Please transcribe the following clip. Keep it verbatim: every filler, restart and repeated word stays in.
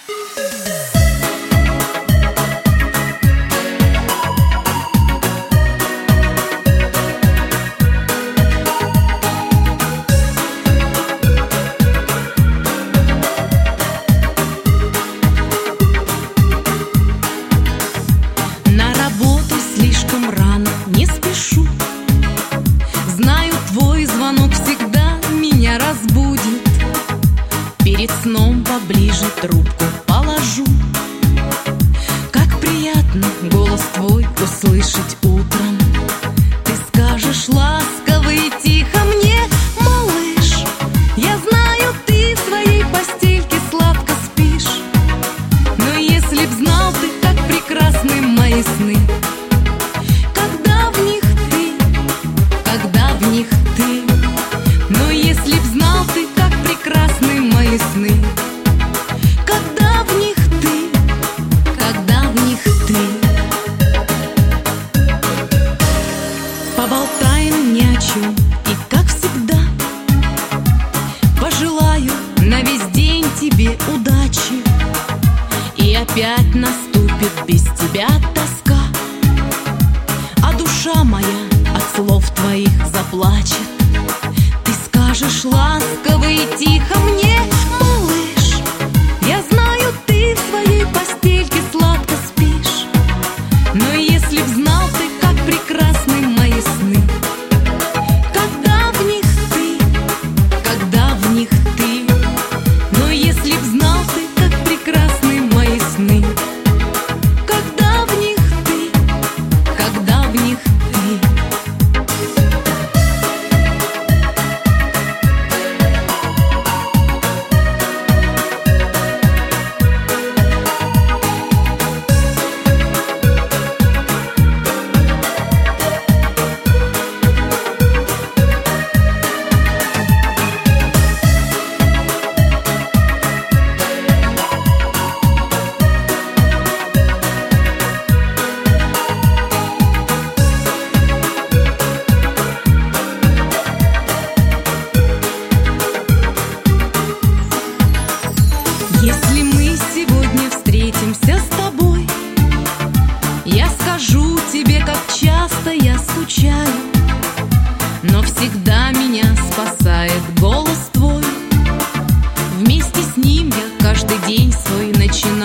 Перед сном поближе трубку положу. Как приятно голос твой услышать утром. Ты скажешь ласково и тихо мне: малыш, я знаю, ты в своей постельке сладко спишь. Но если б знал ты, как прекрасны мои сны, когда в них ты, когда в них ты. Но если б знал ты, как прекрасны мои сны, когда в них ты, когда в них ты. Поболтаем ни о чем и, как всегда, пожелаю на весь день тебе удачи. И опять наступит без тебя тоска, а душа моя от слов твоих заплачет. Ты скажешь ласково и тихо мне: малыш, я знаю, ты в своей постельке сладко спишь. Но если б знал ты, как прекрасны мои сны, когда в них ты, когда в них ты. Но если б знал ты, как прекрасны мои сны, когда в них ты, когда в них ты. Если мы сегодня встретимся с тобой, я скажу тебе, как часто я скучаю. Но всегда меня спасает голос твой. Вместе с ним я каждый день свой начинаю.